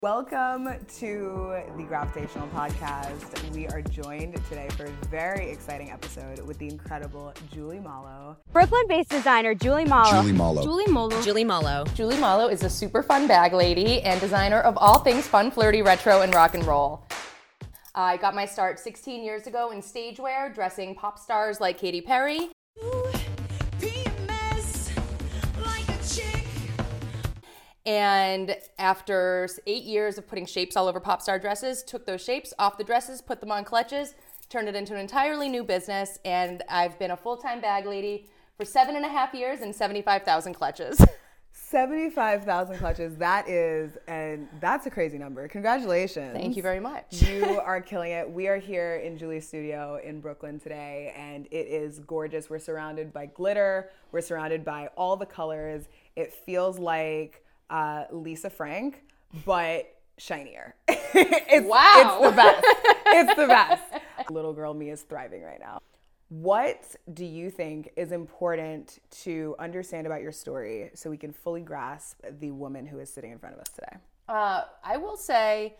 Welcome to the Gravitational Podcast. We are joined today for a very exciting episode with the incredible Julie Malo. Brooklyn-based designer Julie Malo. Julie Malo. Julie Malo. Julie Malo. Julie Malo is a super fun bag lady and designer of all things fun, flirty, retro, and rock and roll. I got my start 16 years ago in stagewear, dressing pop stars like Katy Perry. And after 8 years of putting shapes all over pop star dresses, took those shapes off the dresses, put them on clutches, turned it into an entirely new business, and I've been a full-time bag lady for 7.5 years and 75,000 clutches. 75,000 clutches. That's a crazy number. Congratulations. Thank you very much. You are killing it. We are here in Julie's studio in Brooklyn today, and it is gorgeous. We're surrounded by glitter. We're surrounded by all the colors. It feels like Lisa Frank, but shinier. Wow. It's the best. It's the best. Little girl me is thriving right now. What do you think is important to understand about your story so we can fully grasp the woman who is sitting in front of us today? I will say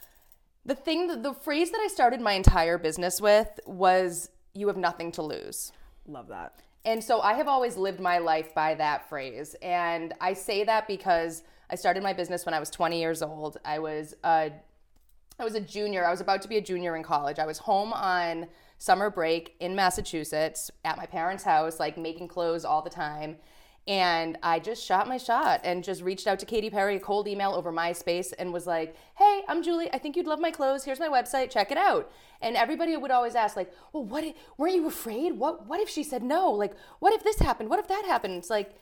the phrase that I started my entire business with was, "You have nothing to lose." Love that. And so I have always lived my life by that phrase. And I say that because I started my business when I was 20 years old. I was a junior. I was about to be a junior in college. I was home on summer break in Massachusetts at my parents' house, like making clothes all the time. And I just shot my shot and just reached out to Katy Perry, a cold email over MySpace, and was like, "Hey, I'm Julie. I think you'd love my clothes. Here's my website. Check it out." And everybody would always ask, like, "Well, weren't you afraid? What if she said no? Like, what if this happened? What if that happened?" It's like,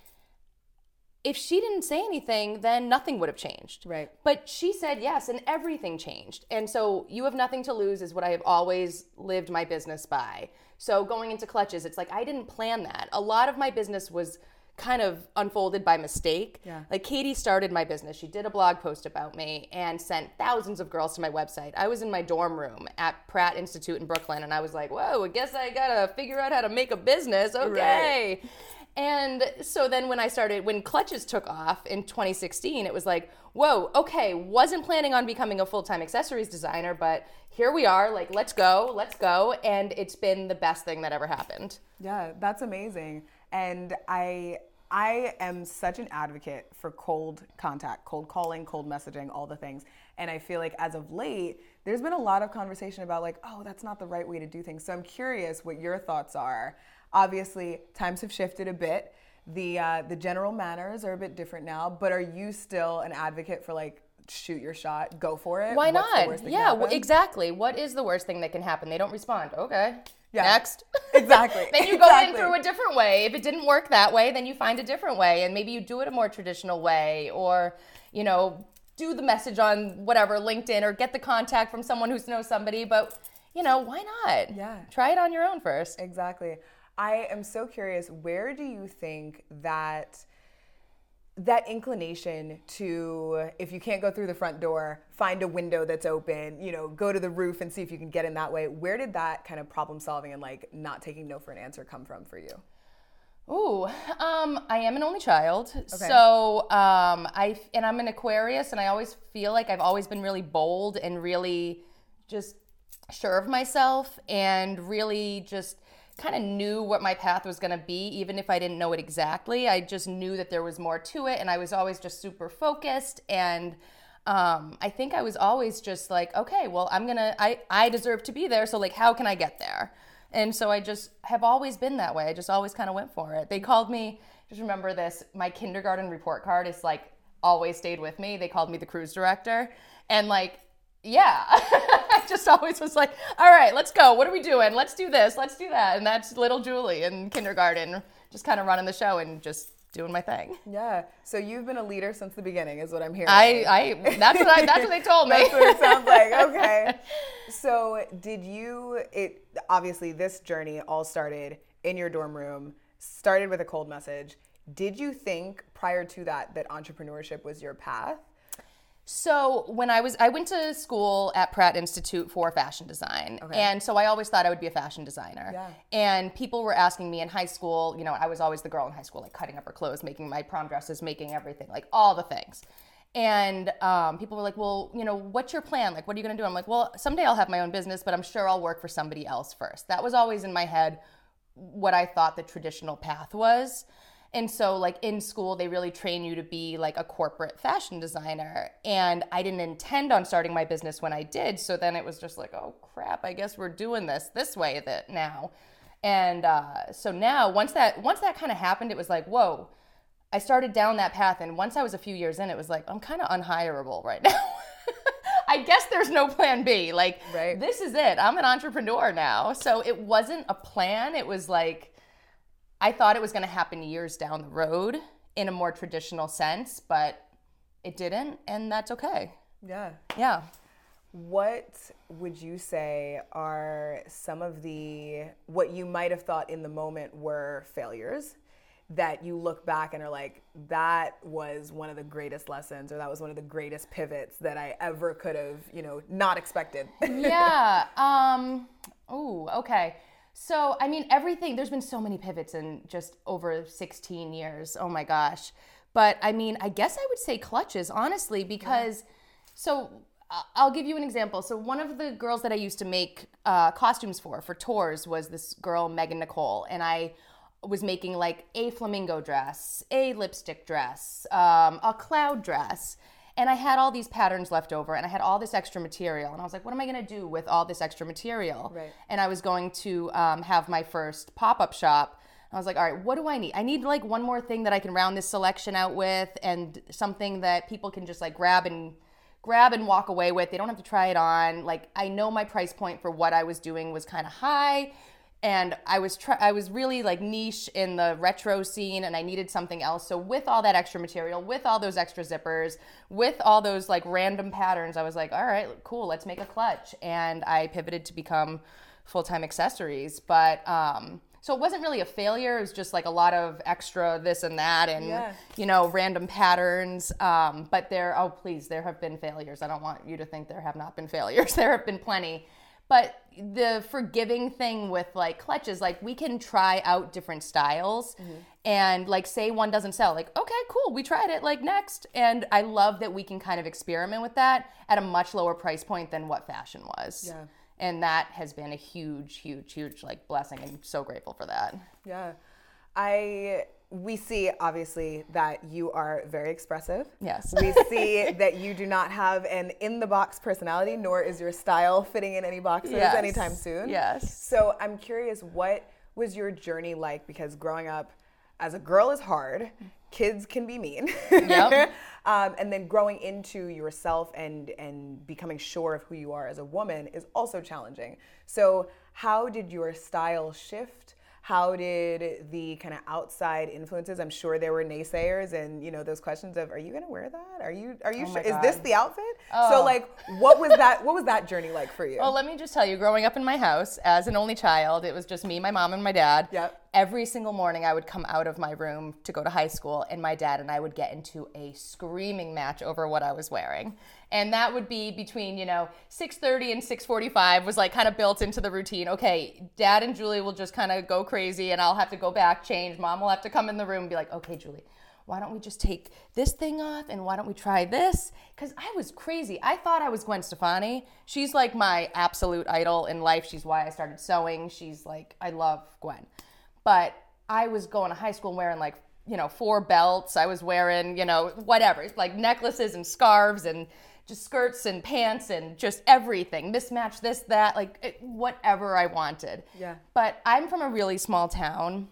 if she didn't say anything, then nothing would have changed. Right. But she said yes, and everything changed. And so you have nothing to lose is what I have always lived my business by. So going into clutches, it's like I didn't plan that. A lot of my business was kind of unfolded by mistake. Yeah. Like Katie started my business. She did a blog post about me and sent thousands of girls to my website. I was in my dorm room at Pratt Institute in Brooklyn, and I was like, whoa, I guess I gotta figure out how to make a business. Okay. Right. And so then when Clutches took off in 2016, it was like, whoa, okay, wasn't planning on becoming a full-time accessories designer, but here we are, like, let's go. And it's been the best thing that ever happened. Yeah, that's amazing. And I am such an advocate for cold contact, cold calling, cold messaging, all the things. And I feel like as of late, there's been a lot of conversation about like, oh, that's not the right way to do things. So I'm curious what your thoughts are. Obviously, times have shifted a bit. The general manners are a bit different now, but are you still an advocate for like, shoot your shot, go for it? Why What's not? the worst that Yeah, can happen? exactly. What is the worst thing that can happen? They don't respond. Okay. Yeah. Next. Exactly. Then you go in through a different way. If it didn't work that way, then you find a different way, and maybe you do it a more traditional way, or, you know, do the message on whatever, LinkedIn, or get the contact from someone who knows somebody, but, you know, why not? Yeah. Try it on your own first. Exactly. I am so curious, where do you think that inclination to, if you can't go through the front door, find a window that's open, you know, go to the roof and see if you can get in that way. Where did that kind of problem solving and like not taking no for an answer come from for you? Ooh, I am an only child. Okay. So I'm an Aquarius, and I always feel like I've always been really bold and really just sure of myself, and really just kind of knew what my path was going to be, even if I didn't know it exactly. I just knew that there was more to it, and I was always just super focused. And I think I was always just like, okay, well, I deserve to be there, so like, how can I get there? And so I just have always been that way. I just always kind of went for it. They called me, just remember this, my kindergarten report card is like always stayed with me. They called me the cruise director, and like, yeah, I just always was like, all right, let's go. What are we doing? Let's do this. Let's do that. And that's little Julie in kindergarten, just kind of running the show and just doing my thing. Yeah. So you've been a leader since the beginning is what I'm hearing. That's what they told me. That's what it sounds like. Okay. So obviously this journey all started in your dorm room, started with a cold message. Did you think prior to that entrepreneurship was your path? So when I went to school at Pratt Institute for fashion design. Okay. And so I always thought I would be a fashion designer. Yeah. And people were asking me in high school, you know, I was always the girl in high school, like cutting up her clothes, making my prom dresses, making everything, like all the things. And people were like, well, what's your plan? Like, what are you going to do? I'm like, well, someday I'll have my own business, but I'm sure I'll work for somebody else first. That was always in my head what I thought the traditional path was. And so like in school, they really train you to be like a corporate fashion designer. And I didn't intend on starting my business when I did. So then it was just like, oh crap, I guess we're doing this way now. And so now once that kind of happened, it was like, whoa, I started down that path. And once I was a few years in, it was like, I'm kind of unhireable right now. I guess there's no plan B. Like, right. This is it. I'm an entrepreneur now. So it wasn't a plan. It was like, I thought it was going to happen years down the road in a more traditional sense, but it didn't, and that's okay. Yeah. Yeah. What would you say are some of what you might have thought in the moment were failures that you look back and are like, that was one of the greatest lessons, or that was one of the greatest pivots that I ever could have, not expected? Yeah. Okay. So, I mean, everything, there's been so many pivots in just over 16 years. Oh my gosh. But I mean, I guess I would say clutches, honestly, because, so I'll give you an example. So one of the girls that I used to make costumes for tours was this girl, Megan Nicole. And I was making like a flamingo dress, a lipstick dress, a cloud dress. And I had all these patterns left over, and I had all this extra material. And I was like, what am I going to do with all this extra material? Right. And I was going to have my first pop-up shop. I was like, all right, what do I need? I need like one more thing that I can round this selection out with, and something that people can just like grab and walk away with. They don't have to try it on. Like, I know my price point for what I was doing was kind of high. And I was really like niche in the retro scene, and I needed something else. So with all that extra material, with all those extra zippers, with all those like random patterns, I was like, all right, cool, let's make a clutch. And I pivoted to become full-time accessories. But so it wasn't really a failure. It was just like a lot of extra this and that, and random patterns. But there have been failures. I don't want you to think there have not been failures. There have been plenty. But the forgiving thing with like clutches, like we can try out different styles, and like say one doesn't sell, like, okay, cool, we tried it, like next. And I love that we can kind of experiment with that at a much lower price point than what fashion was. Yeah. And that has been a huge, huge, huge like blessing, and I'm so grateful for that. Yeah. We see, obviously, that you are very expressive. Yes. We see that you do not have an in-the-box personality, nor is your style fitting in any boxes anytime soon. Yes. So I'm curious, what was your journey like? Because growing up as a girl is hard. Kids can be mean. Yep. And then growing into yourself and becoming sure of who you are as a woman is also challenging. So how did your style shift? How did the kind of outside influences? I'm sure there were naysayers and those questions of, are you going to wear that? Are you sure? Is this the outfit? Oh. So like, what was that journey like for you? Well, let me just tell you, growing up in my house as an only child, it was just me, my mom, and my dad. Yep. Every single morning I would come out of my room to go to high school, and my dad and I would get into a screaming match over what I was wearing. And that would be between, 6:30 and 6:45 was like kind of built into the routine. Okay, Dad and Julie will just kind of go crazy, and I'll have to go back, change. Mom will have to come in the room and be like, okay, Julie, why don't we just take this thing off, and why don't we try this? Because I was crazy. I thought I was Gwen Stefani. She's like my absolute idol in life. She's why I started sewing. She's like, I love Gwen. But I was going to high school wearing like, 4 belts. I was wearing, whatever, like necklaces and scarves and just skirts and pants and just everything. Mismatch this, that, like whatever I wanted. Yeah. But I'm from a really small town,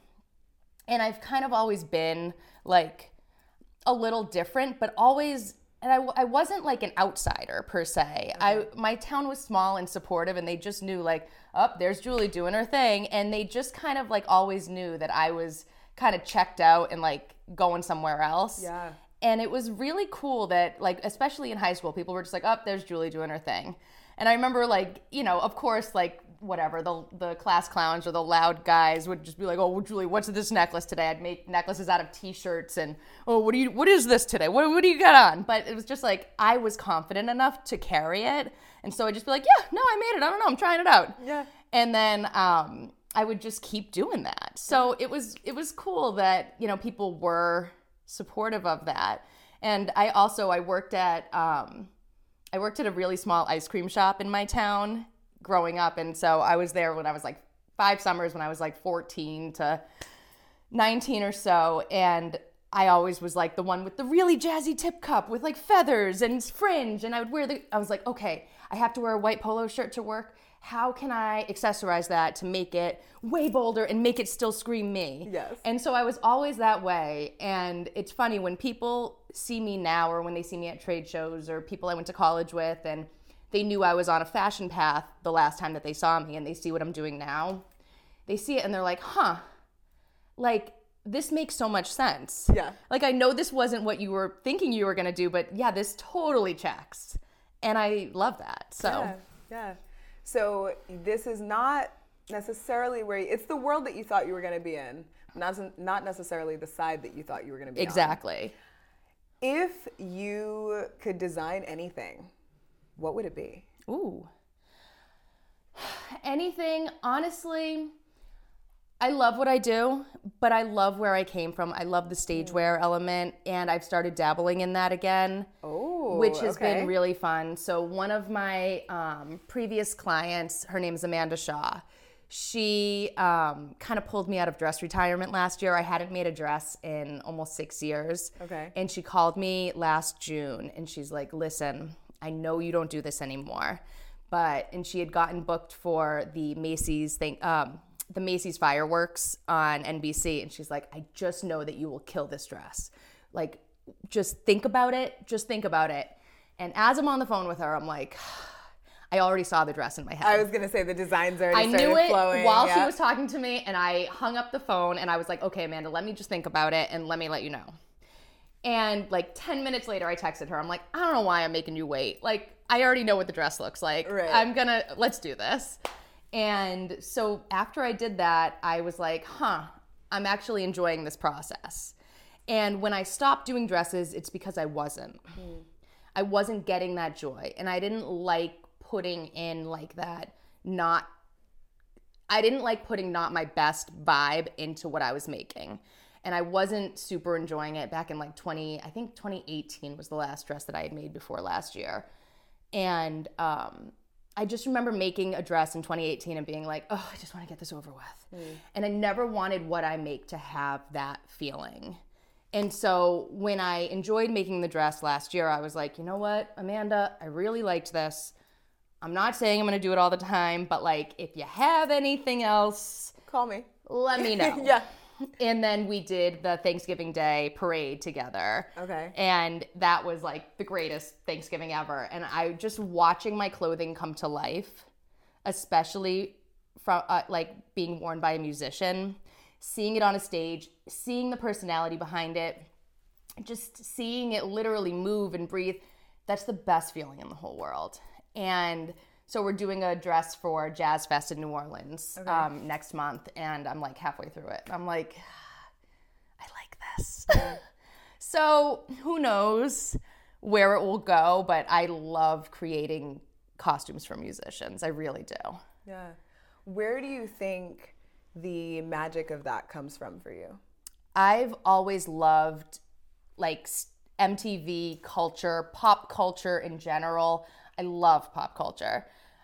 and I've kind of always been like a little different, but always, and I wasn't like an outsider per se. Okay. My town was small and supportive, and they just knew like, oh, there's Julie doing her thing. And they just kind of like always knew that I was kind of checked out and like going somewhere else. Yeah. And it was really cool that like, especially in high school, people were just like, oh, there's Julie doing her thing. And I remember like, of course, like whatever, the class clowns or the loud guys would just be like, oh, well, Julie, what's this necklace today? I'd make necklaces out of t-shirts and, oh, what is this today? What do you got on? But it was just like, I was confident enough to carry it. And so I'd just be like, yeah, no, I made it. I don't know. I'm trying it out. Yeah. And then I would just keep doing that. So it was cool that, people were supportive of that. And I worked at a really small ice cream shop in my town growing up. And so I was there when I was like 5 summers, when I was like 14 to 19 or so. And I always was like the one with the really jazzy tip cup with like feathers and fringe. And I was like, okay, I have to wear a white polo shirt to work. How can I accessorize that to make it way bolder and make it still scream me? Yes. And so I was always that way. And it's funny when people see me now, or when they see me at trade shows, or people I went to college with, and they knew I was on a fashion path the last time that they saw me, and they see what I'm doing now. They see it and they're like, huh, like, this makes so much sense. Yeah. Like, I know this wasn't what you were thinking you were going to do, but yeah, this totally checks. And I love that. So yeah. So this is not necessarily it's the world that you thought you were going to be in, not necessarily the side that you thought you were going to be exactly. on. If you could design anything, what would it be? Ooh. Anything, honestly, I love what I do, but I love where I came from. I love the stage wear element, and I've started dabbling in that again. Which has been really fun. So one of my previous clients, her name is Amanda Shaw. She kind of pulled me out of dress retirement last year. I hadn't made a dress in almost 6 years. Okay. And she called me last June, and she's like, listen, I know you don't do this anymore. And she had gotten booked for the Macy's thing, the Macy's fireworks on NBC. And she's like, I just know that you will kill this dress. Like, just think about it. And as I'm on the phone with her, I'm like, I already saw the dress in my head. I was going to say the designs already started flowing. I knew it while she was talking to me, and I hung up the phone, and I was like, okay, Amanda, let me just think about it, and let me let you know. And like 10 minutes later, I texted her. I'm like, I don't know why I'm making you wait. Like, I already know what the dress looks like. Right. Let's do this. And so after I did that, I was like, I'm actually enjoying this process. And when I stopped doing dresses, it's because I wasn't. I wasn't getting that joy. And I didn't like putting in like that, I didn't like putting not my best vibe into what I was making. And I wasn't super enjoying it back in like 2018 was the last dress that I had made before last year. And I just remember making a dress in 2018 and being like, oh, I just want to get this over with. And I never wanted what I make to have that feeling. And so when I enjoyed making the dress last year, I was like, you know what, Amanda, I really liked this. I'm not saying I'm going to do it all the time, but like, if you have anything else, call me. Let me know. Yeah. And then we did the Thanksgiving Day parade together. Okay. And that was like the greatest Thanksgiving ever. And I just watching my clothing come to life, especially from like being worn by a musician, seeing it on a stage, seeing the personality behind it, just seeing it literally move and breathe. That's the best feeling in the whole world. And so we're doing a dress for Jazz Fest in New Orleans next month, and I'm like halfway through it. I'm like, I like this. So who knows where it will go, but I love creating costumes for musicians. I really do. Yeah. Where do you think the magic of that comes from for you? I've always loved like MTV culture, pop culture in general. I love pop culture.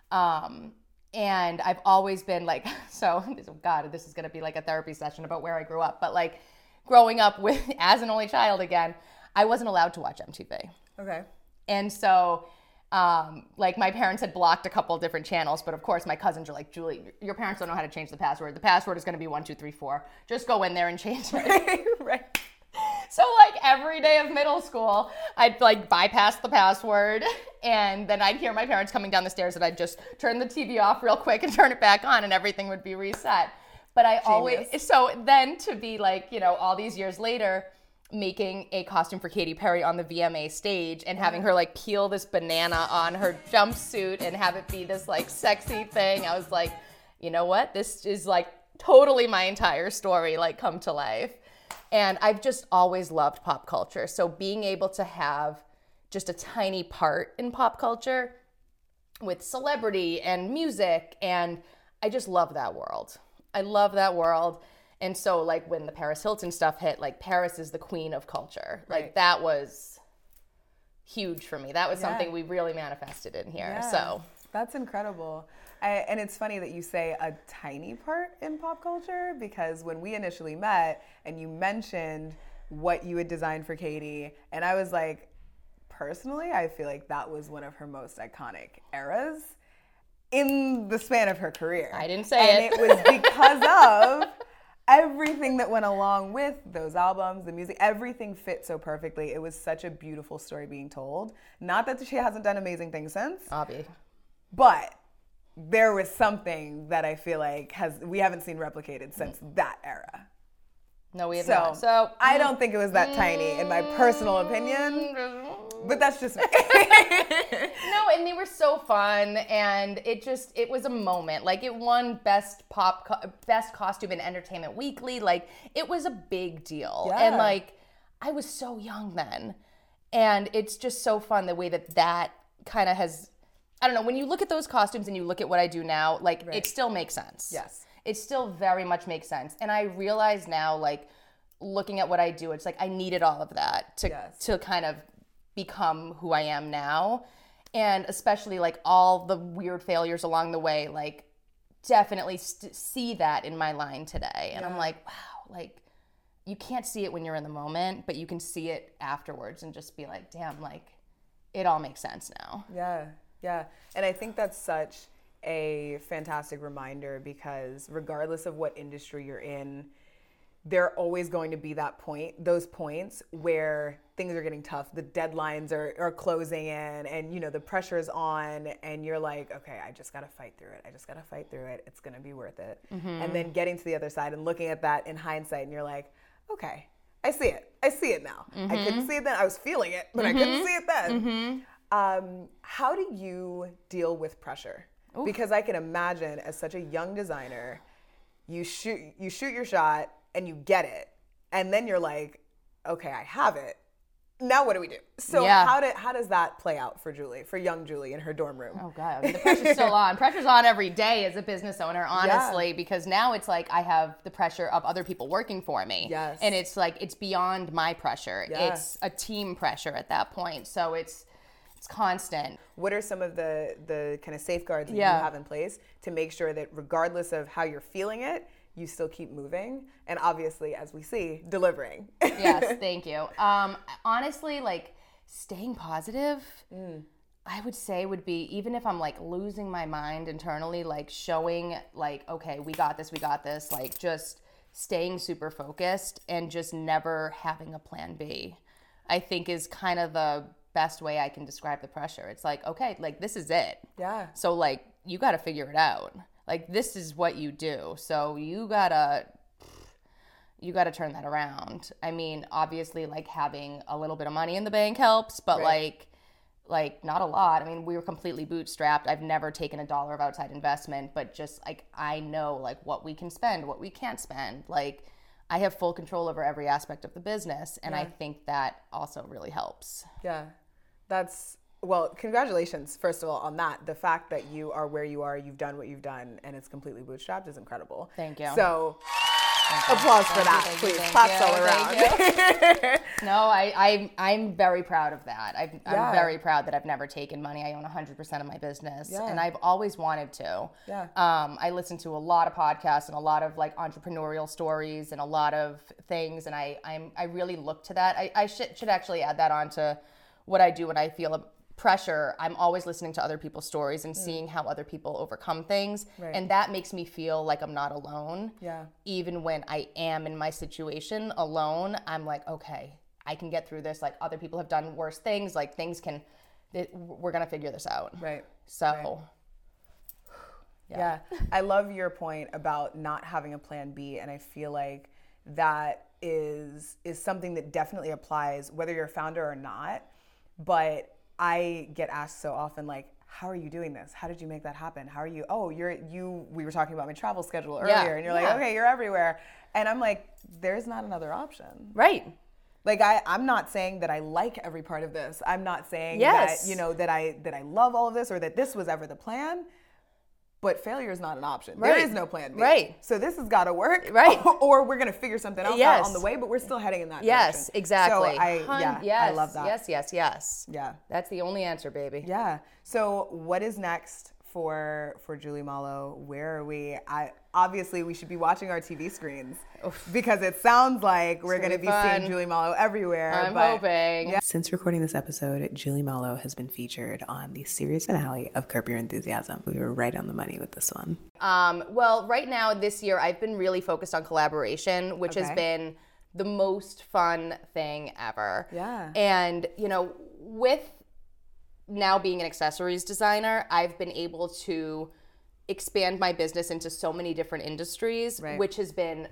And I've always been like, this is going to be like a therapy session about where I grew up. But like growing up as an only child again, I wasn't allowed to watch MTV. Okay. And so like my parents had blocked a couple of different channels, but of course my cousins are like, Julie, your parents don't know how to change the password. The password is going to be 1, 2, 3, 4. Just go in there and change it. Right. So like every day of middle school, I'd like bypass the password, and then I'd hear my parents coming down the stairs, and I'd just turn the TV off real quick and turn it back on, and everything would be reset. But I so then to be like, all these years later, making a costume for Katy Perry on the VMA stage and having her like peel this banana on her jumpsuit and have it be this like sexy thing. I was like, you know what? This is like totally my entire story, like come to life. And I've just always loved pop culture. So being able to have just a tiny part in pop culture with celebrity and music, and I just love that world. I love that world. And so like when the Paris Hilton stuff hit, like Paris is the queen of culture. Like that was huge for me. That was something we really manifested in here. So that's incredible. And it's funny that you say a tiny part in pop culture, because when we initially met and you mentioned what you had designed for Katie, and I was like, personally, I feel like that was one of her most iconic eras in the span of her career. I didn't say it. And it was because of everything that went along with those albums, the music, everything fit so perfectly. It was such a beautiful story being told. Not that she hasn't done amazing things since. Obvi. But there was something that I feel like we haven't seen replicated since that era. No, we have not. So I don't think it was that tiny, in my personal opinion. But that's just me. No, and they were so fun, and it was a moment. Like, it won best costume in Entertainment Weekly. Like, it was a big deal. Yeah. And like, I was so young then, and it's just so fun the way that kind of has. I don't know. When you look at those costumes and you look at what I do now, like, it still makes sense. Yes. It still very much makes sense. And I realize now, like, looking at what I do, it's like I needed all of that to kind of become who I am now. And especially, like, all the weird failures along the way, like, definitely see that in my line today. And I'm like, wow, like, you can't see it when you're in the moment, but you can see it afterwards and just be like, damn, like, it all makes sense now. Yeah. Yeah. And I think that's such a fantastic reminder, because regardless of what industry you're in, there are always going to be those points where things are getting tough. The deadlines are closing in, and, you know, the pressure's on, and you're like, okay, I just got to fight through it. It's going to be worth it. Mm-hmm. And then getting to the other side and looking at that in hindsight, and you're like, okay, I see it now. Mm-hmm. I couldn't see it then. I was feeling it, but I couldn't see it then. Mm-hmm. How do you deal with pressure? Oof. Because I can imagine, as such a young designer, you shoot your shot and you get it, and then you're like, okay, I have it. Now what do we do? So how does that play out for young Julie in her dorm room? Oh God, I mean, the pressure's still on. Pressure's on every day as a business owner, honestly, because now it's like I have the pressure of other people working for me. Yes. And it's like, it's beyond my pressure. Yeah. It's a team pressure at that point. So it's constant. What are some of the kind of safeguards that you have in place to make sure that regardless of how you're feeling it, you still keep moving, and obviously, as we see, delivering? Yes, thank you. Honestly, like, staying positive, I would say would be, even if I'm like losing my mind internally, like showing like, okay, we got this, like just staying super focused and just never having a plan B, I think is kind of the best way I can describe the pressure. It's like, okay, like this is it. Yeah. So like, you got to figure it out. Like, this is what you do. So you gotta turn that around. I mean, obviously, like, having a little bit of money in the bank helps, but like not a lot. I mean, we were completely bootstrapped. I've never taken $1 of outside investment, but just like, I know like what we can spend, what we can't spend. Like, I have full control over every aspect of the business, and I think that also really helps. Yeah. Well, congratulations, first of all, on that. The fact that you are where you are, you've done what you've done, and it's completely bootstrapped is incredible. Thank you. So, applause for that, please. Claps all around. No, I'm very proud of that. I'm very proud that I've never taken money. I own 100% of my business, and I've always wanted to. Yeah. I listen to a lot of podcasts and a lot of like entrepreneurial stories and a lot of things, and I really look to that. I should actually add that on to what I do when I feel a pressure. I'm always listening to other people's stories and seeing how other people overcome things. Right. And that makes me feel like I'm not alone. Yeah. Even when I am in my situation alone, I'm like, okay, I can get through this. Like, other people have done worse things. Like, we're going to figure this out. Right. So. Right. Yeah. I love your point about not having a plan B. And I feel like that is something that definitely applies whether you're a founder or not. But I get asked so often, like, how are you doing this? How did you make that happen? How are you? Oh, we were talking about my travel schedule earlier, and you're like, okay, you're everywhere. And I'm like, there's not another option. Right. Like, I'm not saying that I like every part of this. I'm not saying that, that I love all of this or that this was ever the plan. but failure is not an option. Right. There is no plan B. Right. So this has got to work. Right. Or we're going to figure something else Yes. out on the way, but we're still heading in that direction. Yes, exactly. So I love that. Yes. Yeah. That's the only answer, baby. Yeah. So what is next for Julie Malo? Where are we? Obviously, we should be watching our TV screens because it sounds like we're going to be seeing Julie Malo everywhere. I'm hoping. Yeah. Since recording this episode, Julie Malo has been featured on the series finale of Curb Your Enthusiasm. We were right on the money with this one. Well, right now this year, I've been really focused on collaboration, which has been the most fun thing ever. Yeah. And, with now being an accessories designer, I've been able to expand my business into so many different industries, which has been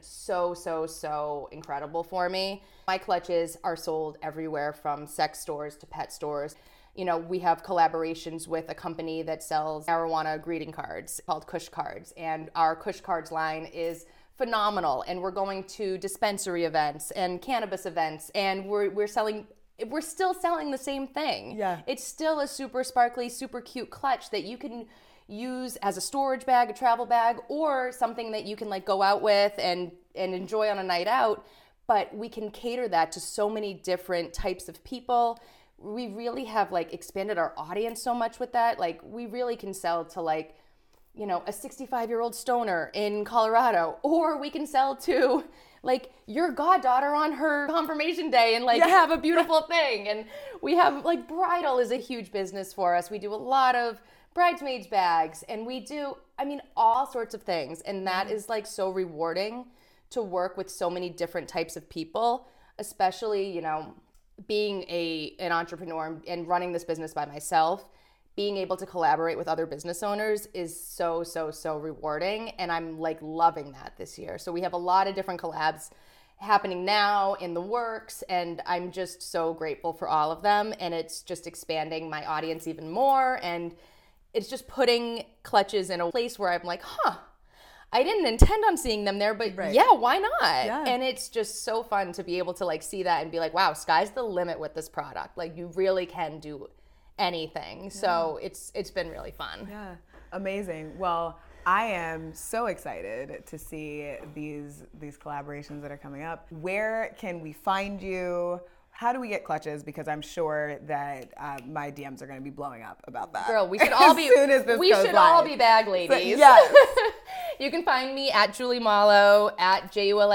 so incredible for me. My clutches are sold everywhere from sex stores to pet stores. We have collaborations with a company that sells marijuana greeting cards called Kush Cards, and our Kush Cards line is phenomenal. And we're going to dispensary events and cannabis events, and we're still selling the same thing. Yeah. It's still a super sparkly, super cute clutch that you can use as a storage bag, a travel bag, or something that you can go out with and enjoy on a night out. But we can cater that to so many different types of people. We really have expanded our audience so much with that. We really can sell to a 65-year-old stoner in Colorado, or we can sell to your goddaughter on her confirmation day and have a beautiful thing. And we have bridal is a huge business for us. We do a lot of bridesmaids bags, and we do all sorts of things. And that is so rewarding to work with so many different types of people, especially being an entrepreneur and running this business by myself. Being able to collaborate with other business owners is so rewarding, and I'm loving that this year. So we have a lot of different collabs happening now in the works, and I'm just so grateful for all of them, and it's just expanding my audience even more, and it's just putting clutches in a place where I'm I didn't intend on seeing them there, but yeah, why not? Yeah. And it's just so fun to be able to see that and be wow, sky's the limit with this product. You really can do anything. So it's been really fun. Yeah, amazing. Well, I am so excited to see these collaborations that are coming up. Where can we find you? How do we get clutches? Because I'm sure that my DMs are going to be blowing up about that. Girl, we should all be. As soon as this goes live. All be bag ladies. So, yes. You can find me at Julie Malo at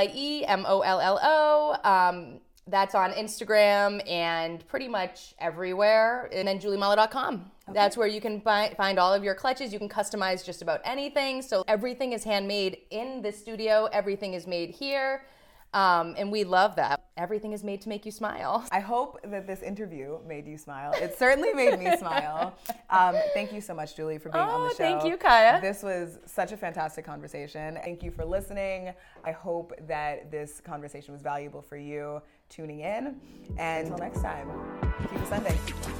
JuliemOllo. That's on Instagram and pretty much everywhere. And then juliemalo.com. Okay. That's where you can find all of your clutches. You can customize just about anything. So everything is handmade in the studio. Everything is made here. And we love that. Everything is made to make you smile. I hope that this interview made you smile. It certainly made me smile. Thank you so much, Julie, for being on the show. Thank you, Kaya. This was such a fantastic conversation. Thank you for listening. I hope that this conversation was valuable for you tuning in. And until next time, keep it Sunday.